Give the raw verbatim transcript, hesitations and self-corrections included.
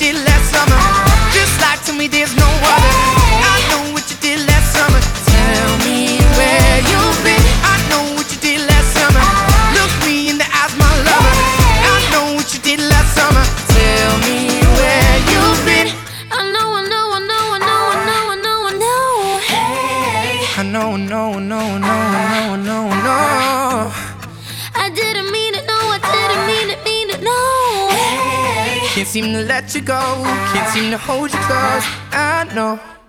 did last summer. Just like to me, there's no other. I know what you did last summer. Tell me where you've been. I know what you did last summer. Look me in the eyes, my lover. I know what you did last summer. Tell me where you've been. I know, I know, I know, I know, I know, I know, I know. Hey, I know, no, no, no, no, no, no. I didn't mean it, no, I didn't mean it, mean it, no. Hey, Can't seem to let you go. Can't seem to hold you close. I know.